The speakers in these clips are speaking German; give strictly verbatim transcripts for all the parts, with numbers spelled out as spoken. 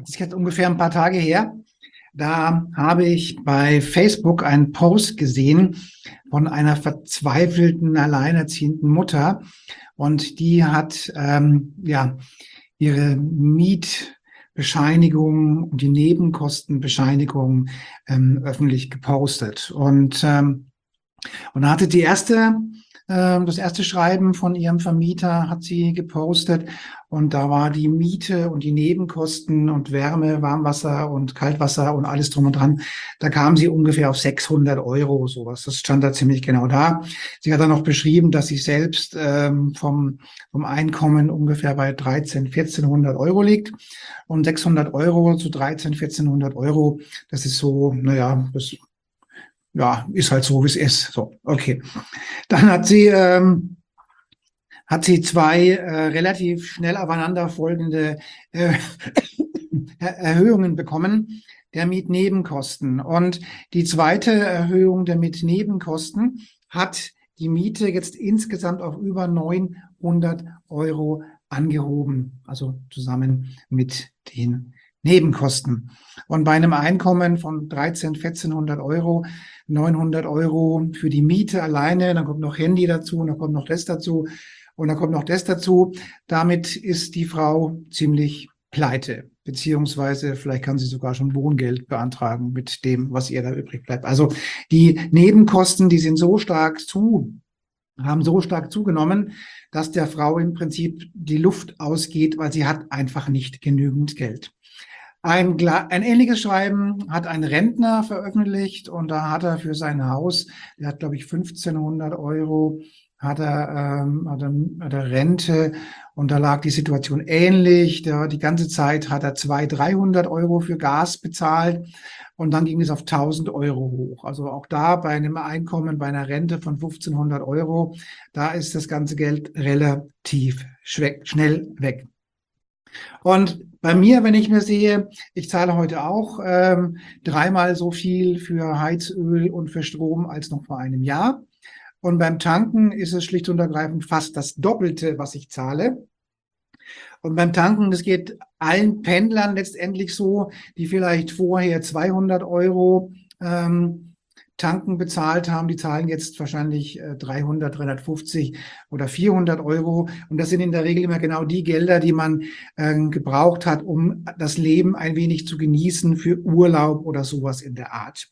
Das ist jetzt ungefähr ein paar Tage her. Da habe ich bei Facebook einen Post gesehen von einer verzweifelten, alleinerziehenden Mutter. Und die hat ähm, ja ihre Mietbescheinigung und die Nebenkostenbescheinigung ähm, öffentlich gepostet. Und, ähm, und da hatte die erste Das erste Schreiben von ihrem Vermieter hat sie gepostet und da war die Miete und die Nebenkosten und Wärme, Warmwasser und Kaltwasser und alles drum und dran. Da kam sie ungefähr auf sechshundert Euro, sowas. Das stand da ziemlich genau da. Sie hat dann noch beschrieben, dass sie selbst ähm, vom, vom Einkommen ungefähr bei dreitausend, vierzehnhundert Euro liegt. Und sechshundert Euro zu dreitausend, vierzehnhundert Euro, das ist so, naja, das ja, ist halt so, wie es ist. So, okay. Dann hat sie, ähm, hat sie zwei äh, relativ schnell aufeinanderfolgende äh, Erhöhungen bekommen der Mietnebenkosten. Und die zweite Erhöhung der Mietnebenkosten hat die Miete jetzt insgesamt auf über neunhundert Euro angehoben, also zusammen mit den Nebenkosten. Und bei einem Einkommen von dreitausend, vierzehnhundert Euro, neunhundert Euro für die Miete alleine, dann kommt noch Handy dazu, und dann kommt noch das dazu und dann kommt noch das dazu. Damit ist die Frau ziemlich pleite, beziehungsweise vielleicht kann sie sogar schon Wohngeld beantragen mit dem, was ihr da übrig bleibt. Also die Nebenkosten, die sind so stark zu, haben so stark zugenommen, dass der Frau im Prinzip die Luft ausgeht, weil sie hat einfach nicht genügend Geld. Ein, ein ähnliches Schreiben hat ein Rentner veröffentlicht und da hat er für sein Haus, der hat glaube ich fünfzehnhundert Euro, hat er, ähm, hat, er, hat er Rente und da lag die Situation ähnlich. Der, die ganze Zeit hat er zweihundert, dreihundert Euro für Gas bezahlt und dann ging es auf tausend Euro hoch. Also auch da bei einem Einkommen, bei einer Rente von fünfzehnhundert Euro, da ist das ganze Geld relativ schnell weg. Und bei mir, wenn ich mir sehe, ich zahle heute auch ähm, dreimal so viel für Heizöl und für Strom als noch vor einem Jahr. Und beim Tanken ist es schlicht und ergreifend fast das Doppelte, was ich zahle. Und beim Tanken, das geht allen Pendlern letztendlich so, die vielleicht vorher zweihundert Euro ähm, Tanken bezahlt haben, die zahlen jetzt wahrscheinlich äh, dreihundert, dreihundertfünfzig oder vierhundert Euro. Und das sind in der Regel immer genau die Gelder, die man äh, gebraucht hat, um das Leben ein wenig zu genießen für Urlaub oder sowas in der Art.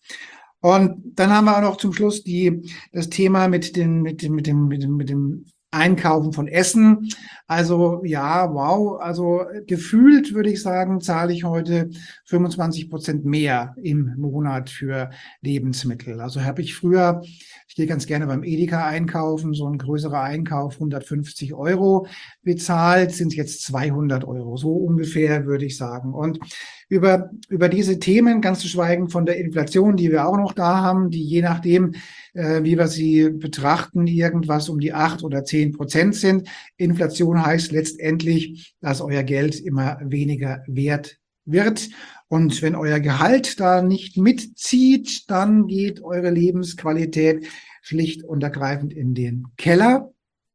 Und dann haben wir auch noch zum Schluss die, das Thema mit, den, mit, dem, mit, dem, mit, dem, mit dem Einkaufen von Essen. Also ja, wow, also gefühlt würde ich sagen, zahle ich heute fünfundzwanzig Prozent mehr im Monat für Lebensmittel. Also habe ich früher, ich gehe ganz gerne beim Edeka einkaufen, so ein größerer Einkauf, hundertfünfzig Euro bezahlt, sind jetzt zweihundert Euro, so ungefähr würde ich sagen. Und über, über diese Themen, ganz zu schweigen von der Inflation, die wir auch noch da haben, die je nachdem, äh, wie wir sie betrachten, irgendwas um die acht oder zehn Prozent sind. Inflation heißt letztendlich, dass euer Geld immer weniger wert wird. Und wenn euer Gehalt da nicht mitzieht, dann geht eure Lebensqualität schlicht und ergreifend in den Keller.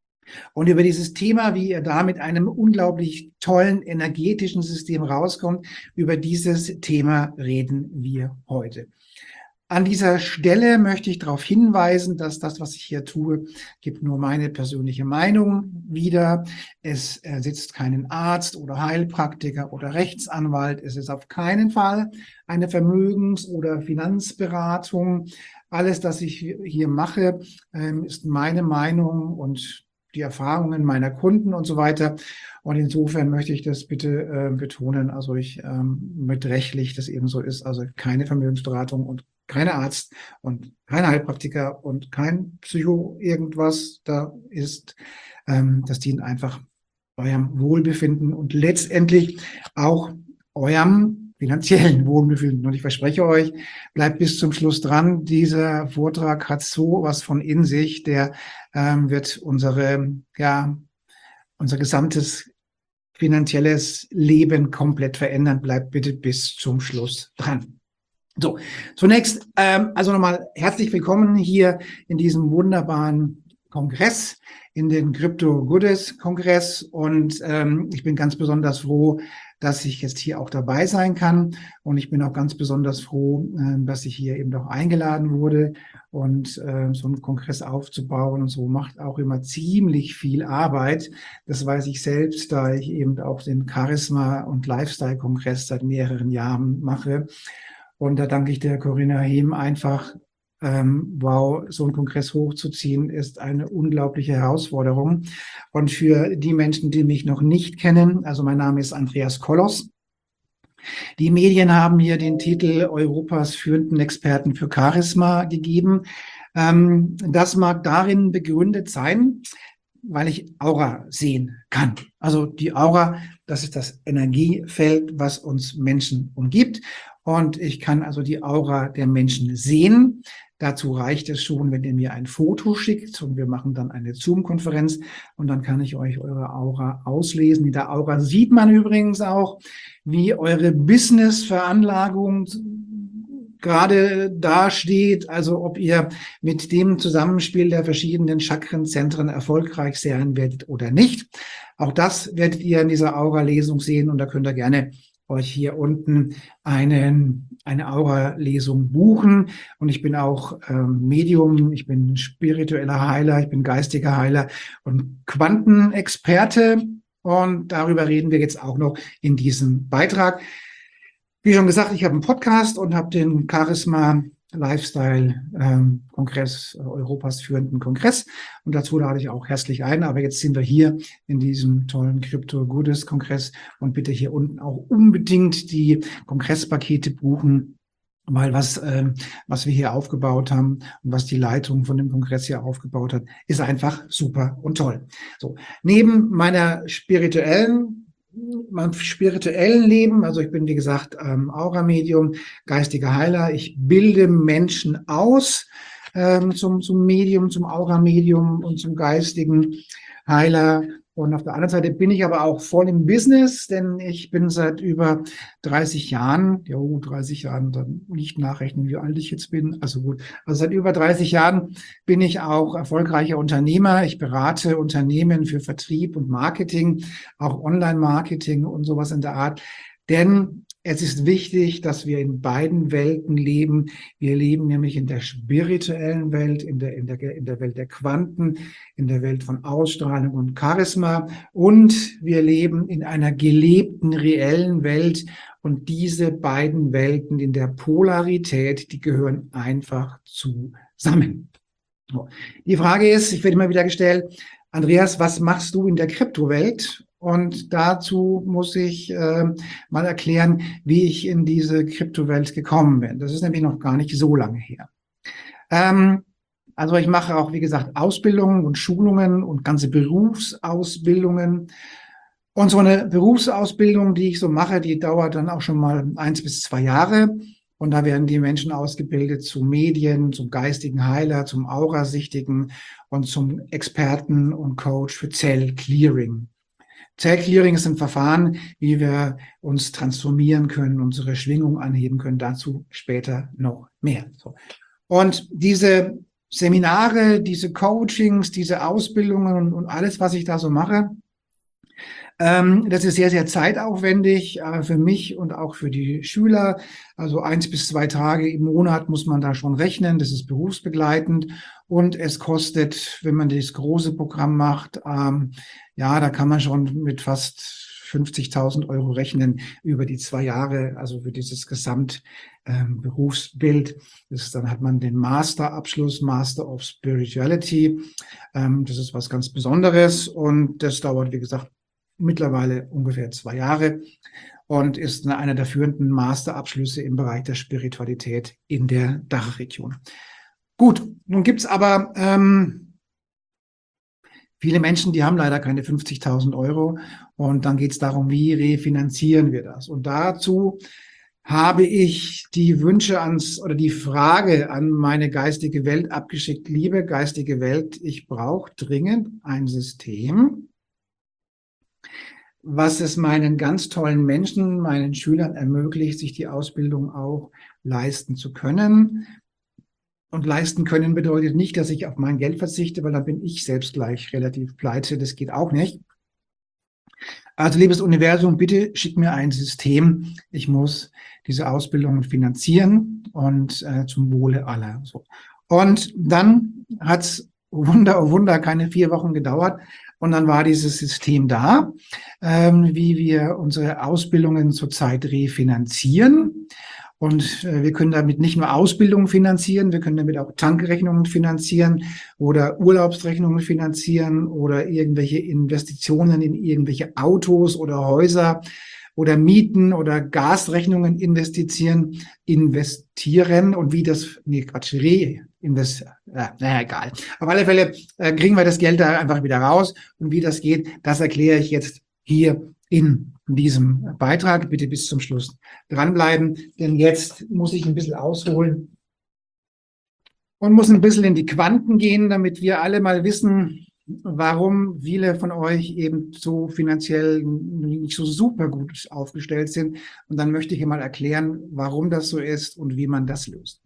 Und über dieses Thema, wie ihr da mit einem unglaublich tollen energetischen System rauskommt, über dieses Thema reden wir heute. An dieser Stelle möchte ich darauf hinweisen, dass das, was ich hier tue, gibt nur meine persönliche Meinung wieder. Es ersetzt keinen Arzt oder Heilpraktiker oder Rechtsanwalt. Es ist auf keinen Fall eine Vermögens- oder Finanzberatung. Alles, das ich hier mache, ist meine Meinung und die Erfahrungen meiner Kunden und so weiter. Und insofern möchte ich das bitte äh, betonen, also ich ähm, mit rechtlich das eben so ist, also keine Vermögensberatung und kein Arzt und kein Heilpraktiker und kein Psycho irgendwas da ist. Ähm, das dient einfach eurem Wohlbefinden und letztendlich auch eurem finanziellen Wohlbefinden. Und ich verspreche euch, bleibt bis zum Schluss dran. Dieser Vortrag hat so was von in sich, der ähm, wird unsere, ja, unser gesamtes finanzielles Leben komplett verändern. Bleibt bitte bis zum Schluss dran. So, zunächst, ähm, also nochmal herzlich willkommen hier in diesem wunderbaren Kongress, in den Crypto Goddess Kongress und ähm, ich bin ganz besonders froh, dass ich jetzt hier auch dabei sein kann. Und ich bin auch ganz besonders froh, äh, dass ich hier eben doch eingeladen wurde. Und äh, so einen Kongress aufzubauen und so macht auch immer ziemlich viel Arbeit. Das weiß ich selbst, da ich eben auch den Charisma- und Lifestyle-Kongress seit mehreren Jahren mache. Und da danke ich der Corinna Hehm einfach. Ähm, wow, so einen Kongress hochzuziehen, ist eine unglaubliche Herausforderung. Und für die Menschen, die mich noch nicht kennen, also mein Name ist Andreas Kollos. Die Medien haben mir den Titel Europas führenden Experten für Charisma gegeben. Ähm, das mag darin begründet sein, weil ich Aura sehen kann. Also die Aura, das ist das Energiefeld, was uns Menschen umgibt. Und ich kann also die Aura der Menschen sehen. Dazu reicht es schon, wenn ihr mir ein Foto schickt und wir machen dann eine Zoom-Konferenz und dann kann ich euch eure Aura auslesen. In der Aura sieht man übrigens auch, wie eure Business-Veranlagung gerade dasteht, also ob ihr mit dem Zusammenspiel der verschiedenen Chakrenzentren erfolgreich sein werdet oder nicht. Auch das werdet ihr in dieser Aura-Lesung sehen und da könnt ihr gerne euch hier unten einen, eine Aura-Lesung buchen. Und ich bin auch ähm, Medium, ich bin spiritueller Heiler, ich bin geistiger Heiler und Quantenexperte. Und darüber reden wir jetzt auch noch in diesem Beitrag. Wie schon gesagt, ich habe einen Podcast und habe den Charisma Lifestyle ähm, Kongress, äh, Europas führenden Kongress. Und dazu lade ich auch herzlich ein. Aber jetzt sind wir hier in diesem tollen Crypto Goddess Kongress und bitte hier unten auch unbedingt die Kongresspakete buchen, weil was, äh, was wir hier aufgebaut haben und was die Leitung von dem Kongress hier aufgebaut hat, ist einfach super und toll. So, neben meiner spirituellen meinem spirituellen Leben, also ich bin, wie gesagt, ähm, Aura-Medium, geistiger Heiler. Ich bilde Menschen aus ähm, zum, zum Medium, zum Aura-Medium und zum geistigen Heiler. Und auf der anderen Seite bin ich aber auch voll im Business, denn ich bin seit über dreißig Jahren, ja, oh, dreißig Jahren, dann nicht nachrechnen, wie alt ich jetzt bin. Also gut, also seit über dreißig Jahren bin ich auch erfolgreicher Unternehmer. Ich berate Unternehmen für Vertrieb und Marketing, auch Online-Marketing und sowas in der Art. Denn es ist wichtig, dass wir in beiden Welten leben. Wir leben nämlich in der spirituellen Welt, in der, in der, in der Welt der Quanten, in der Welt von Ausstrahlung und Charisma. Und wir leben in einer gelebten, reellen Welt. Und diese beiden Welten in der Polarität, die gehören einfach zusammen. Die Frage ist, ich werde immer wieder gestellt, Andreas, was machst du in der Kryptowelt? Und dazu muss ich äh, mal erklären, wie ich in diese Kryptowelt gekommen bin. Das ist nämlich noch gar nicht so lange her. Ähm, also ich mache auch, wie gesagt, Ausbildungen und Schulungen und ganze Berufsausbildungen. Und so eine Berufsausbildung, die ich so mache, die dauert dann auch schon mal eins bis zwei Jahre. Und da werden die Menschen ausgebildet zu Medien, zum geistigen Heiler, zum Aurasichtigen und zum Experten und Coach für Zellclearing. Zellclearing ist ein Verfahren, wie wir uns transformieren können, unsere Schwingung anheben können. Dazu später noch mehr. So. Und diese Seminare, diese Coachings, diese Ausbildungen und alles, was ich da so mache, ähm, das ist sehr, sehr zeitaufwendig äh, für mich und auch für die Schüler. Also eins bis zwei Tage im Monat muss man da schon rechnen. Das ist berufsbegleitend und es kostet, wenn man das große Programm macht, ähm, ja, da kann man schon mit fast fünfzigtausend Euro rechnen über die zwei Jahre, also für dieses Gesamtberufsbild. Ähm, das, dann hat man den Masterabschluss, Master of Spirituality. Ähm, das ist was ganz Besonderes und das dauert, wie gesagt, mittlerweile ungefähr zwei Jahre und ist einer der führenden Masterabschlüsse im Bereich der Spiritualität in der Dachregion. Gut, nun gibt's aber ähm, viele Menschen, die haben leider keine fünfzigtausend Euro und dann geht's darum, wie refinanzieren wir das? Und dazu habe ich die Wünsche ans oder die Frage an meine geistige Welt abgeschickt. Liebe geistige Welt, ich brauche dringend ein System, was es meinen ganz tollen Menschen, meinen Schülern ermöglicht, sich die Ausbildung auch leisten zu können. Und leisten können bedeutet nicht, dass ich auf mein Geld verzichte, weil dann bin ich selbst gleich relativ pleite. Das geht auch nicht. Also, liebes Universum, bitte schick mir ein System. Ich muss diese Ausbildung finanzieren und äh, zum Wohle aller. So. Und dann hat's Wunder, oh Wunder, keine vier Wochen gedauert. Und dann war dieses System da, ähm, wie wir unsere Ausbildungen zurzeit refinanzieren. Und äh, wir können damit nicht nur Ausbildung finanzieren, wir können damit auch Tankrechnungen finanzieren oder Urlaubsrechnungen finanzieren oder irgendwelche Investitionen in irgendwelche Autos oder Häuser oder Mieten oder Gasrechnungen investieren, investieren und wie das, nee, Quatsch, reinvestieren. Ja, naja, egal. Auf alle Fälle äh, kriegen wir das Geld da einfach wieder raus und wie das geht, das erkläre ich jetzt hier in diesem Beitrag. Bitte bis zum Schluss dranbleiben, denn jetzt muss ich ein bisschen ausholen und muss ein bisschen in die Quanten gehen, damit wir alle mal wissen, warum viele von euch eben so finanziell nicht so super gut aufgestellt sind. Und dann möchte ich hier mal erklären, warum das so ist und wie man das löst.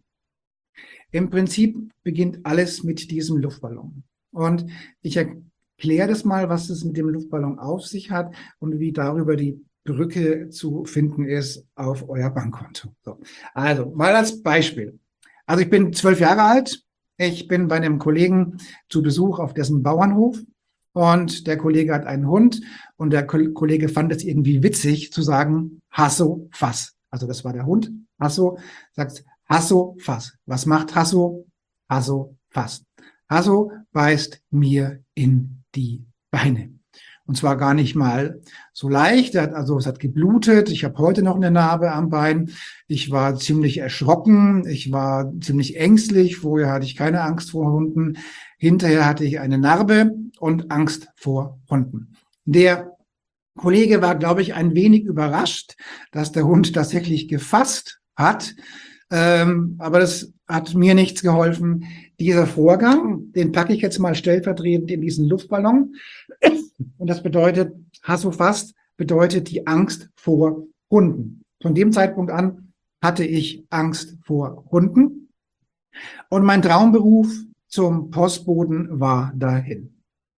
Im Prinzip beginnt alles mit diesem Luftballon. Und ich erkläre das mal, was es mit dem Luftballon auf sich hat und wie darüber die Brücke zu finden ist auf euer Bankkonto. So. Also mal als Beispiel. Also ich bin zwölf Jahre alt. Ich bin bei einem Kollegen zu Besuch auf dessen Bauernhof und der Kollege hat einen Hund und der Kollege fand es irgendwie witzig zu sagen, Hasso, Fass. Also das war der Hund. Hasso sagt Hasso, Fass. Was macht Hasso? Hasso, Fass. Hasso beißt mir in die Beine. Und zwar gar nicht mal so leicht. Also es hat geblutet. Ich habe heute noch eine Narbe am Bein. Ich war ziemlich erschrocken. Ich war ziemlich ängstlich. Vorher hatte ich keine Angst vor Hunden. Hinterher hatte ich eine Narbe und Angst vor Hunden. Der Kollege war, glaube ich, ein wenig überrascht, dass der Hund tatsächlich gefasst hat. Ähm, aber das hat mir nichts geholfen. Dieser Vorgang, den packe ich jetzt mal stellvertretend in diesen Luftballon. Und das bedeutet, Hasso fasst, bedeutet die Angst vor Hunden. Von dem Zeitpunkt an hatte ich Angst vor Hunden. Und mein Traumberuf zum Postboten war dahin.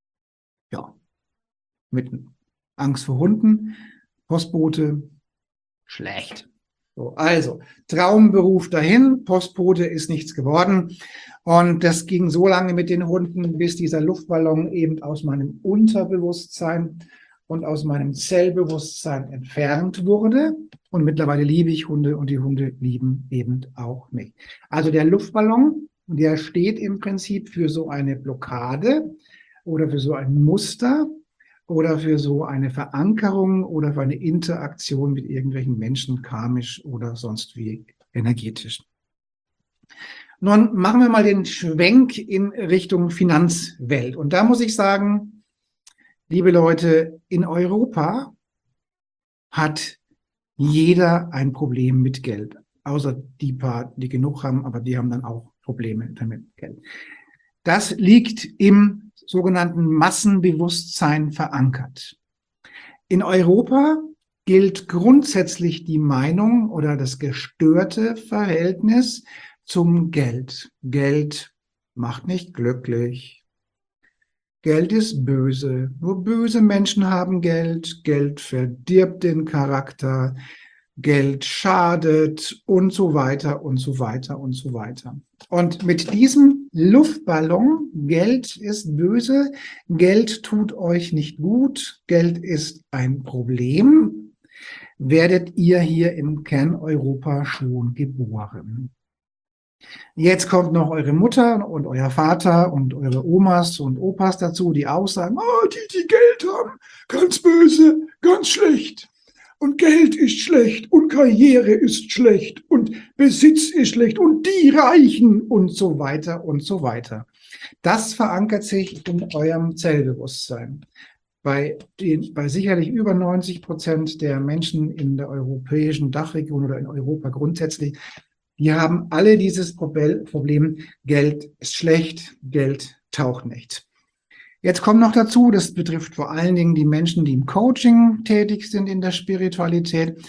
Ja, mit Angst vor Hunden, Postbote, schlecht. So, also, Traumberuf dahin, Postbote ist nichts geworden. Und das ging so lange mit den Hunden, bis dieser Luftballon eben aus meinem Unterbewusstsein und aus meinem Zellbewusstsein entfernt wurde. Und mittlerweile liebe ich Hunde und die Hunde lieben eben auch mich. Also der Luftballon, der steht im Prinzip für so eine Blockade oder für so ein Muster oder für so eine Verankerung oder für eine Interaktion mit irgendwelchen Menschen, karmisch oder sonst wie energetisch. Nun machen wir mal den Schwenk in Richtung Finanzwelt. Und da muss ich sagen, liebe Leute, in Europa hat jeder ein Problem mit Geld. Außer die paar, die genug haben, aber die haben dann auch Probleme damit mit Geld. Das liegt im sogenannten Massenbewusstsein verankert. In Europa gilt grundsätzlich die Meinung oder das gestörte Verhältnis zum Geld. Geld macht nicht glücklich. Geld ist böse. Nur böse Menschen haben Geld. Geld verdirbt den Charakter. Geld schadet und so weiter und so weiter und so weiter. Und mit diesem Luftballon, Geld ist böse, Geld tut euch nicht gut, Geld ist ein Problem, werdet ihr hier im Kerneuropa schon geboren. Jetzt kommt noch eure Mutter und euer Vater und eure Omas und Opas dazu, die auch sagen, oh, die, die Geld haben, ganz böse, ganz schlecht. Und Geld ist schlecht und Karriere ist schlecht und Besitz ist schlecht und die Reichen und so weiter und so weiter. Das verankert sich in eurem Zellbewusstsein. Bei, den, bei sicherlich über neunzig Prozent der Menschen in der europäischen Dachregion oder in Europa grundsätzlich, die haben alle dieses Problem, Geld ist schlecht, Geld taucht nicht. Jetzt kommt noch dazu, das betrifft vor allen Dingen die Menschen, die im Coaching tätig sind in der Spiritualität,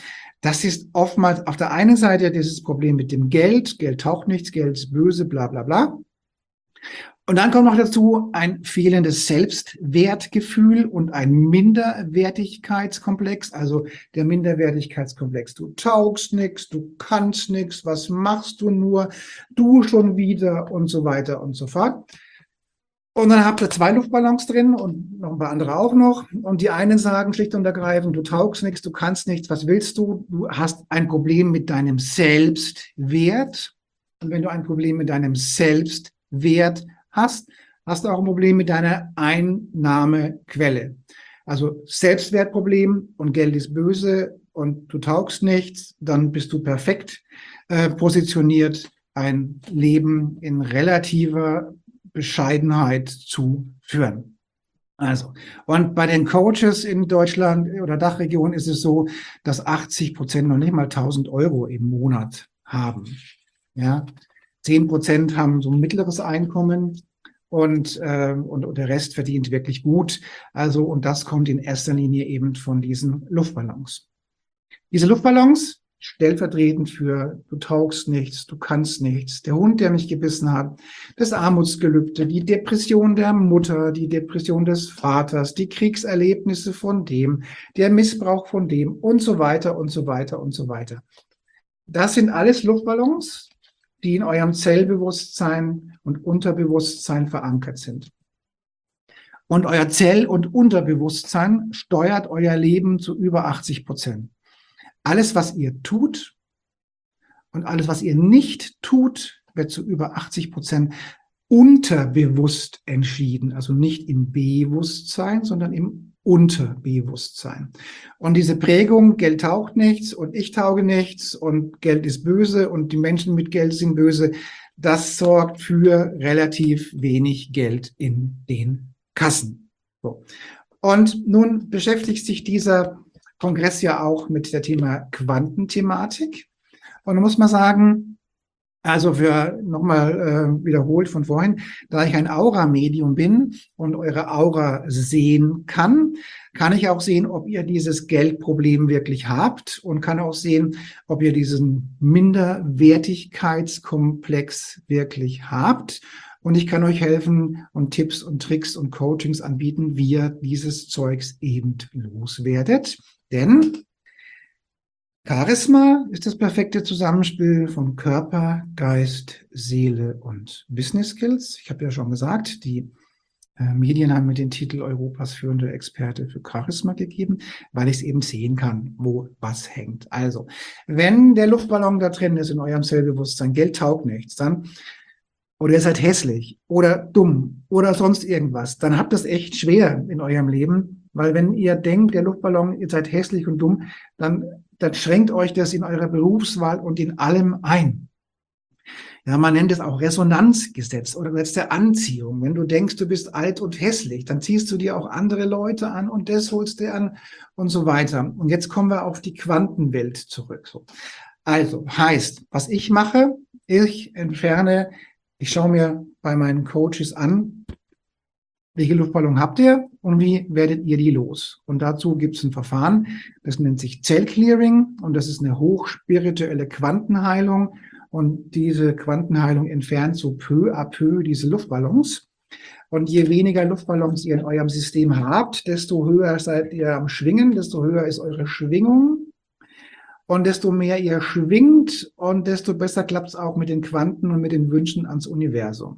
Das ist oftmals auf der einen Seite dieses Problem mit dem Geld. Geld taucht nichts, Geld ist böse, bla bla bla. Und dann kommt noch dazu ein fehlendes Selbstwertgefühl und ein Minderwertigkeitskomplex, also der Minderwertigkeitskomplex. Du taugst nichts, du kannst nichts, was machst du nur, du schon wieder und so weiter und so fort. Und dann habt ihr zwei Luftballons drin und noch ein paar andere auch noch. Und die einen sagen schlicht und ergreifend, du taugst nichts, du kannst nichts, was willst du? Du hast ein Problem mit deinem Selbstwert. Und wenn du ein Problem mit deinem Selbstwert hast, hast du auch ein Problem mit deiner Einnahmequelle. Also Selbstwertproblem und Geld ist böse und du taugst nichts, dann bist du perfekt äh, positioniert, ein Leben in relativer Bescheidenheit zu führen. Also, und bei den Coaches in Deutschland oder Dachregion ist es so, dass achtzig Prozent noch nicht mal tausend Euro im Monat haben. Ja, zehn Prozent haben so ein mittleres Einkommen und, äh, und, und der Rest verdient wirklich gut. Also, und das kommt in erster Linie eben von diesen Luftballons. Diese Luftballons, stellvertretend für du taugst nichts, du kannst nichts, der Hund, der mich gebissen hat, das Armutsgelübde, die Depression der Mutter, die Depression des Vaters, die Kriegserlebnisse von dem, der Missbrauch von dem und so weiter und so weiter und so weiter. Das sind alles Luftballons, die in eurem Zellbewusstsein und Unterbewusstsein verankert sind. Und euer Zell- und Unterbewusstsein steuert euer Leben zu über achtzig Prozent. Alles, was ihr tut und alles, was ihr nicht tut, wird zu über achtzig Prozent unterbewusst entschieden. Also nicht im Bewusstsein, sondern im Unterbewusstsein. Und diese Prägung, Geld taugt nichts und ich tauge nichts und Geld ist böse und die Menschen mit Geld sind böse, das sorgt für relativ wenig Geld in den Kassen. So. Und nun beschäftigt sich dieser Kongress ja auch mit der Thema Quantenthematik. Und da muss man sagen, also für nochmal äh, wiederholt von vorhin, da ich ein Aura-Medium bin und eure Aura sehen kann, kann ich auch sehen, ob ihr dieses Geldproblem wirklich habt und kann auch sehen, ob ihr diesen Minderwertigkeitskomplex wirklich habt. Und ich kann euch helfen und Tipps und Tricks und Coachings anbieten, wie ihr dieses Zeugs eben loswerdet. Denn Charisma ist das perfekte Zusammenspiel von Körper, Geist, Seele und Business Skills. Ich habe ja schon gesagt, die äh, Medien haben mir den Titel Europas führende Experte für Charisma gegeben, weil ich es eben sehen kann, wo was hängt. Also, wenn der Luftballon da drin ist in eurem Zellbewusstsein, Geld taugt nichts, dann oder ihr seid hässlich oder dumm oder sonst irgendwas, dann habt ihr es echt schwer in eurem Leben, weil wenn ihr denkt, der Luftballon, ihr seid hässlich und dumm, dann, dann schränkt euch das in eurer Berufswahl und in allem ein. Ja, man nennt es auch Resonanzgesetz oder Gesetz der Anziehung. Wenn du denkst, du bist alt und hässlich, dann ziehst du dir auch andere Leute an und das holst du an und so weiter. Und jetzt kommen wir auf die Quantenwelt zurück. So. Also heißt, was ich mache, ich entferne, ich schaue mir bei meinen Coaches an, welche Luftballon habt ihr und wie werdet ihr die los? Und dazu gibt es ein Verfahren, das nennt sich Zellclearing und das ist eine hochspirituelle Quantenheilung. Und diese Quantenheilung entfernt so peu à peu diese Luftballons. Und je weniger Luftballons ihr in eurem System habt, desto höher seid ihr am Schwingen, desto höher ist eure Schwingung. Und desto mehr ihr schwingt und desto besser klappt es auch mit den Quanten und mit den Wünschen ans Universum.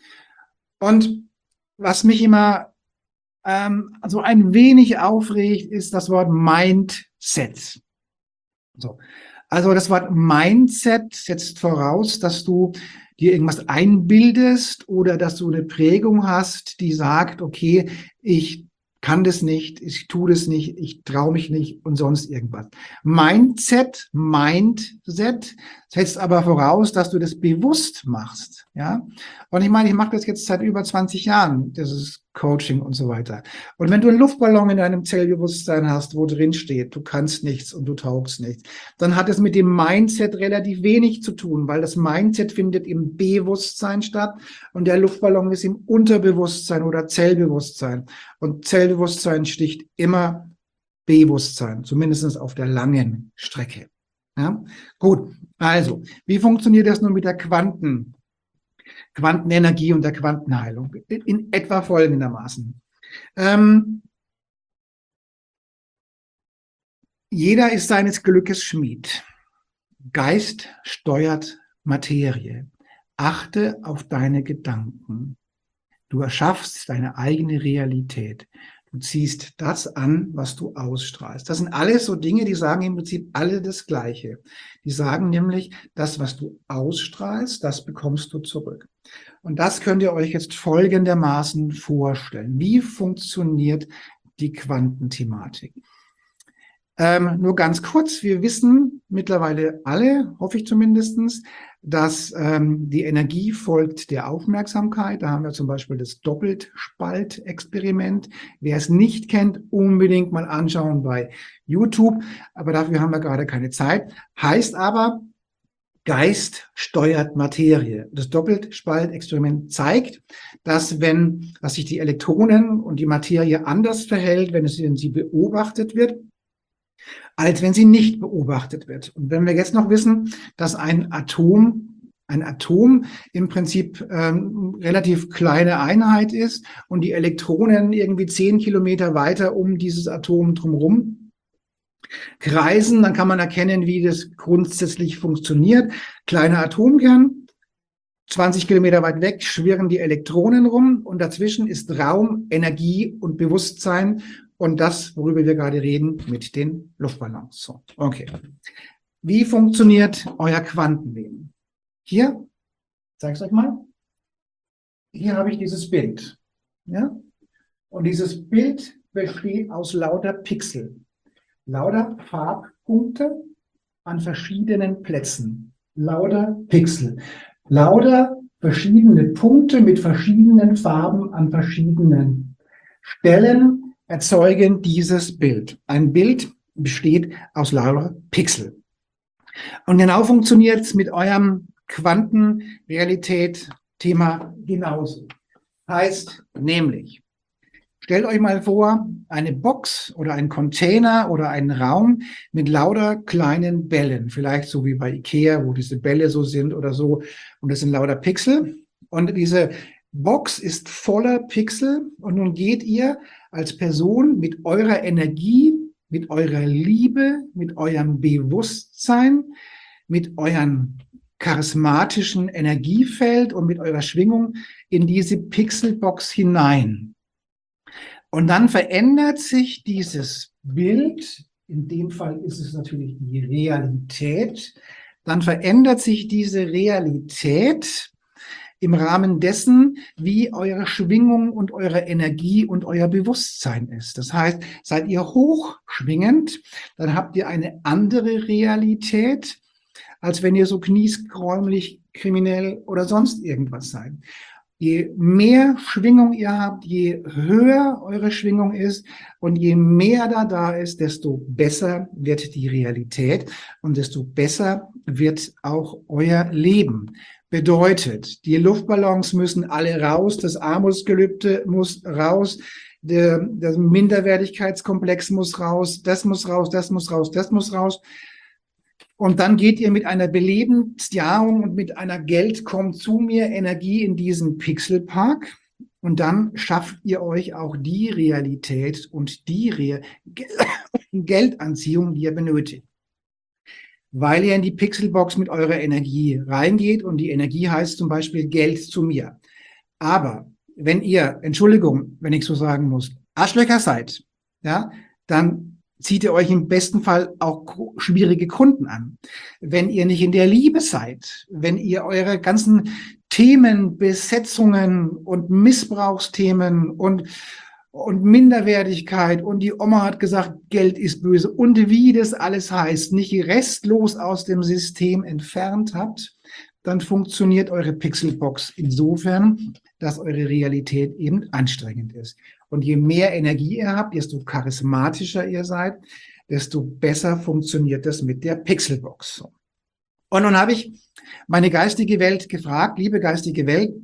Und was mich immer ähm, so ein wenig aufregt, ist das Wort Mindset. So. Also das Wort Mindset setzt voraus, dass du dir irgendwas einbildest oder dass du eine Prägung hast, die sagt, okay, ich kann das nicht, ich tue das nicht, ich traue mich nicht und sonst irgendwas. Mindset, Mindset setzt aber voraus, dass du das bewusst machst, ja. Und ich meine, ich mache das jetzt seit über zwanzig Jahren, dieses Coaching und so weiter. Und wenn du einen Luftballon in deinem Zellbewusstsein hast, wo drin steht, du kannst nichts und du taugst nichts, dann hat es mit dem Mindset relativ wenig zu tun, weil das Mindset findet im Bewusstsein statt und der Luftballon ist im Unterbewusstsein oder Zellbewusstsein. Und Zellbewusstsein sticht immer Bewusstsein, zumindest auf der langen Strecke. Ja? Gut, also, wie funktioniert das nun mit der Quanten, Quantenenergie und der Quantenheilung? In, in etwa folgendermaßen. Ähm, jeder ist seines Glückes Schmied. Geist steuert Materie. Achte auf deine Gedanken. Du erschaffst deine eigene Realität. Du ziehst das an, was du ausstrahlst. Das sind alles so Dinge, die sagen im Prinzip alle das Gleiche. Die sagen nämlich, das, was du ausstrahlst, das bekommst du zurück. Und das könnt ihr euch jetzt folgendermaßen vorstellen. Wie funktioniert die Quantenthematik? Ähm, nur ganz kurz, wir wissen mittlerweile alle, hoffe ich zumindestens, dass ähm, die Energie folgt der Aufmerksamkeit. Da haben wir zum Beispiel das Doppelspaltexperiment. Wer es nicht kennt, unbedingt mal anschauen bei YouTube. Aber dafür haben wir gerade keine Zeit. Heißt aber, Geist steuert Materie. Das Doppelspaltexperiment zeigt, dass wenn, dass sich die Elektronen und die Materie anders verhält, wenn es wenn sie beobachtet wird, als wenn sie nicht beobachtet wird. Und wenn wir jetzt noch wissen, dass ein Atom, ein Atom im Prinzip ähm, relativ kleine Einheit ist und die Elektronen irgendwie zehn Kilometer weiter um dieses Atom drumherum kreisen, dann kann man erkennen, wie das grundsätzlich funktioniert. Kleiner Atomkern, zwanzig Kilometer weit weg schwirren die Elektronen rum und dazwischen ist Raum, Energie und Bewusstsein. Und das, worüber wir gerade reden, mit den Luftballons. So, okay. Wie funktioniert euer Quantenleben? Hier, zeige ich es euch mal. Hier habe ich dieses Bild. Ja? Und dieses Bild besteht aus lauter Pixel. Lauter Farbpunkte an verschiedenen Plätzen. Lauter Pixel. Lauter verschiedene Punkte mit verschiedenen Farben an verschiedenen Stellen erzeugen dieses Bild. Ein Bild besteht aus lauter Pixel. Und genau funktioniert es mit eurem Quantenrealität-Thema genauso. Heißt nämlich, stellt euch mal vor, eine Box oder ein Container oder einen Raum mit lauter kleinen Bällen. Vielleicht so wie bei Ikea, wo diese Bälle so sind oder so. Und das sind lauter Pixel. Und diese Box ist voller Pixel. Und nun geht ihr als Person mit eurer Energie, mit eurer Liebe, mit eurem Bewusstsein, mit eurem charismatischen Energiefeld und mit eurer Schwingung in diese Pixelbox hinein. Und dann verändert sich dieses Bild, in dem Fall ist es natürlich die Realität, dann verändert sich diese Realität im Rahmen dessen, wie eure Schwingung und eure Energie und euer Bewusstsein ist. Das heißt, seid ihr hochschwingend, dann habt ihr eine andere Realität, als wenn ihr so kniesgräumlich, kriminell oder sonst irgendwas seid. Je mehr Schwingung ihr habt, je höher eure Schwingung ist und je mehr da da ist, desto besser wird die Realität und desto besser wird auch euer Leben. Bedeutet, die Luftballons müssen alle raus, das Armutsgelübde muss raus, der, der Minderwertigkeitskomplex muss raus, das muss raus, das muss raus, das muss raus. Und dann geht ihr mit einer Belebensjahung und mit einer Geld kommt zu mir Energie in diesen Pixelpark. Und dann schafft ihr euch auch die Realität und die Re Geldanziehung, die ihr benötigt. Weil ihr in die Pixelbox mit eurer Energie reingeht und die Energie heißt zum Beispiel Geld zu mir. Aber wenn ihr, Entschuldigung, wenn ich so sagen muss, Arschlöcher seid, ja, dann zieht ihr euch im besten Fall auch schwierige Kunden an. Wenn ihr nicht in der Liebe seid, wenn ihr eure ganzen Themen, Besetzungen und Missbrauchsthemen und und Minderwertigkeit und die Oma hat gesagt, Geld ist böse und wie das alles heißt, nicht restlos aus dem System entfernt habt, dann funktioniert eure Pixelbox insofern, dass eure Realität eben anstrengend ist. Und je mehr Energie ihr habt, desto charismatischer ihr seid, desto besser funktioniert das mit der Pixelbox. Und nun habe ich meine geistige Welt gefragt, liebe geistige Welt,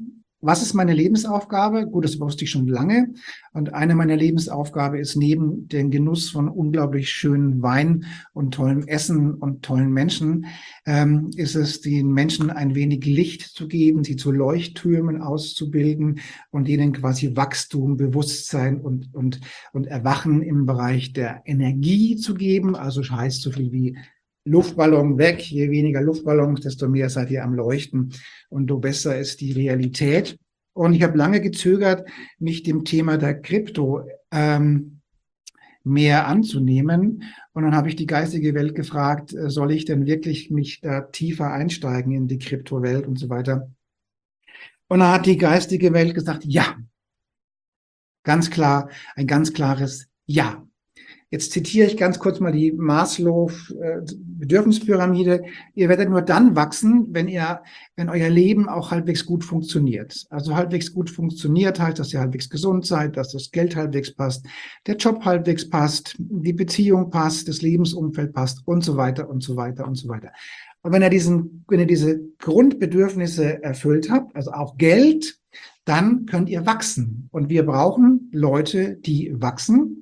was ist meine Lebensaufgabe? Gut, das wusste ich schon lange. Und eine meiner Lebensaufgabe ist neben dem Genuss von unglaublich schönen Wein und tollem Essen und tollen Menschen, ähm, ist es, den Menschen ein wenig Licht zu geben, sie zu Leuchttürmen auszubilden und ihnen quasi Wachstum, Bewusstsein und, und, und Erwachen im Bereich der Energie zu geben. Also heißt so viel wie Luftballon weg. Je weniger Luftballons, desto mehr seid ihr am Leuchten und so besser ist die Realität. Und ich habe lange gezögert, mich dem Thema der Krypto ähm, mehr anzunehmen. Und dann habe ich die geistige Welt gefragt, äh, soll ich denn wirklich mich da tiefer einsteigen in die Kryptowelt und so weiter. Und dann hat die geistige Welt gesagt, ja, ganz klar, ein ganz klares Ja. Jetzt zitiere ich ganz kurz mal die Maslow-Bedürfnispyramide. Ihr werdet nur dann wachsen, wenn ihr, wenn euer Leben auch halbwegs gut funktioniert. Also halbwegs gut funktioniert heißt, dass ihr halbwegs gesund seid, dass das Geld halbwegs passt, der Job halbwegs passt, die Beziehung passt, das Lebensumfeld passt und so weiter und so weiter und so weiter. Und wenn ihr diesen, wenn ihr diese Grundbedürfnisse erfüllt habt, also auch Geld, dann könnt ihr wachsen. Und wir brauchen Leute, die wachsen.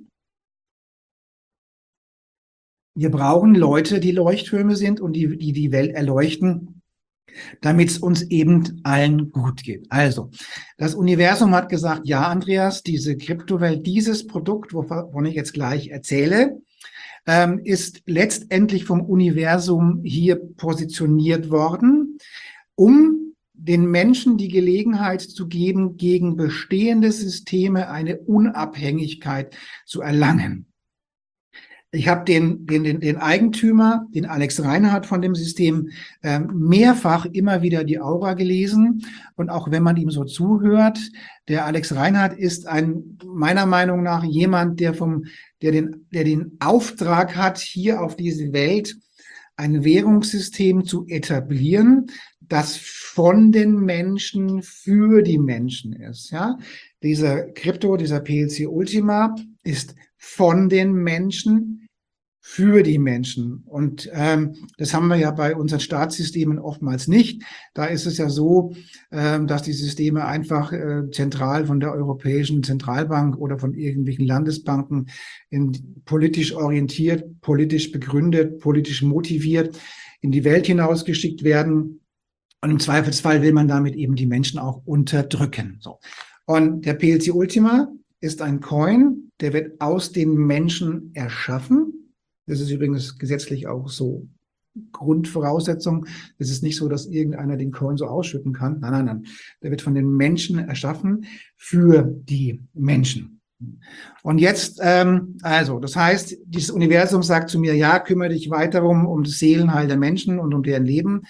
Wir brauchen Leute, die Leuchttürme sind und die die, die Welt erleuchten, damit es uns eben allen gut geht. Also, das Universum hat gesagt, ja, Andreas, diese Kryptowelt, dieses Produkt, wovon ich jetzt gleich erzähle, ähm, ist letztendlich vom Universum hier positioniert worden, um den Menschen die Gelegenheit zu geben, gegen bestehende Systeme eine Unabhängigkeit zu erlangen. Ich habe den, den, den, den Eigentümer, den Alex Reinhardt von dem System, äh, mehrfach immer wieder die Aura gelesen. Und auch wenn man ihm so zuhört, der Alex Reinhardt ist ein, meiner Meinung nach, jemand, der vom, der den, der den Auftrag hat, hier auf diese Welt ein Währungssystem zu etablieren, das von den Menschen für die Menschen ist. Ja, dieser Krypto, dieser P L C Ultima ist von den Menschen für die Menschen. Und ähm, das haben wir ja bei unseren Staatssystemen oftmals nicht. Da ist es ja so, ähm, dass die Systeme einfach äh, zentral von der Europäischen Zentralbank oder von irgendwelchen Landesbanken in, politisch orientiert, politisch begründet, politisch motiviert in die Welt hinausgeschickt werden. Und im Zweifelsfall will man damit eben die Menschen auch unterdrücken. So. Und der P L C Ultima ist ein Coin, der wird aus den Menschen erschaffen. Das ist übrigens gesetzlich auch so Grundvoraussetzung. Es ist nicht so, dass irgendeiner den Coin so ausschütten kann. Nein, nein, nein. Der wird von den Menschen erschaffen für die Menschen. Und jetzt, ähm, also, das heißt, dieses Universum sagt zu mir, ja, kümmere dich weiter um, um das Seelenheil der Menschen und um deren Leben.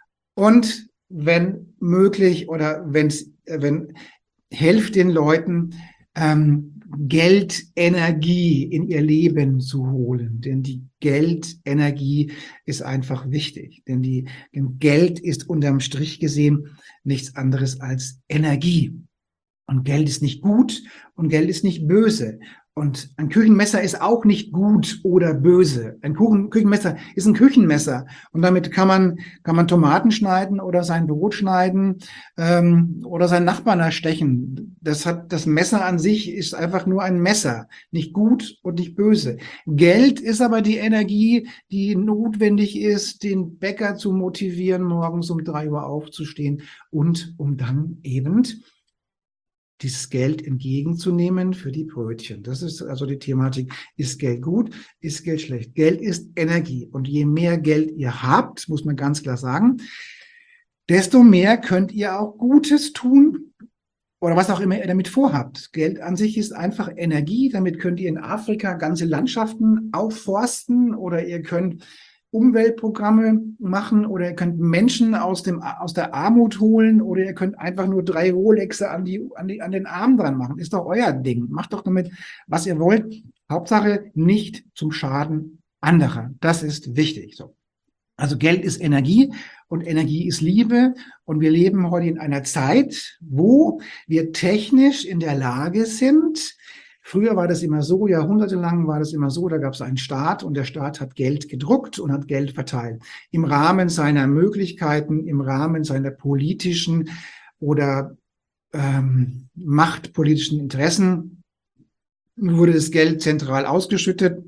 Und wenn möglich oder wenn's, wenn, helft den Leuten, ähm, Geld, Energie in ihr Leben zu holen. Denn die Geldenergie ist einfach wichtig. Denn die, denn Geld ist unterm Strich gesehen nichts anderes als Energie. Und Geld ist nicht gut und Geld ist nicht böse. Und ein Küchenmesser ist auch nicht gut oder böse. Ein Kuchen, Küchenmesser ist ein Küchenmesser. Und damit kann man, kann man Tomaten schneiden oder sein Brot schneiden ähm, oder seinen Nachbarn erstechen. Das hat, das Messer an sich ist einfach nur ein Messer. Nicht gut und nicht böse. Geld ist aber die Energie, die notwendig ist, den Bäcker zu motivieren, morgens um drei Uhr aufzustehen und um dann eben dieses Geld entgegenzunehmen für die Brötchen. Das ist also die Thematik. Ist Geld gut? Ist Geld schlecht? Geld ist Energie. Und je mehr Geld ihr habt, muss man ganz klar sagen, desto mehr könnt ihr auch Gutes tun oder was auch immer ihr damit vorhabt. Geld an sich ist einfach Energie. Damit könnt ihr in Afrika ganze Landschaften aufforsten oder ihr könnt Umweltprogramme machen oder ihr könnt Menschen aus dem aus der Armut holen oder ihr könnt einfach nur drei Rolexe an die an die an den Arm dran machen. Ist doch euer Ding. Macht doch damit, was ihr wollt. Hauptsache nicht zum Schaden anderer. Das ist wichtig. So. Also Geld ist Energie und Energie ist Liebe und wir leben heute in einer Zeit, wo wir technisch in der Lage sind. Früher war das immer so, jahrhundertelang war das immer so, da gab es einen Staat und der Staat hat Geld gedruckt und hat Geld verteilt. Im Rahmen seiner Möglichkeiten, im Rahmen seiner politischen oder ähm, machtpolitischen Interessen wurde das Geld zentral ausgeschüttet.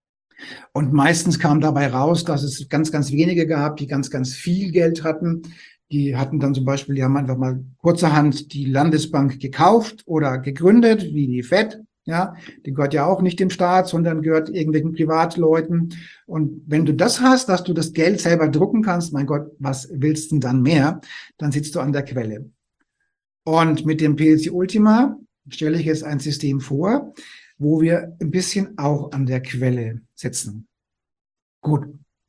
Und meistens kam dabei raus, dass es ganz, ganz wenige gab, die ganz, ganz viel Geld hatten. Die hatten dann zum Beispiel, die haben einfach mal kurzerhand die Landesbank gekauft oder gegründet, wie die Fed. Ja, die gehört ja auch nicht dem Staat, sondern gehört irgendwelchen Privatleuten. Und wenn du das hast, dass du das Geld selber drucken kannst, mein Gott, was willst du denn dann mehr? Dann sitzt du an der Quelle. Und mit dem P L C Ultima stelle ich jetzt ein System vor, wo wir ein bisschen auch an der Quelle sitzen. Gut.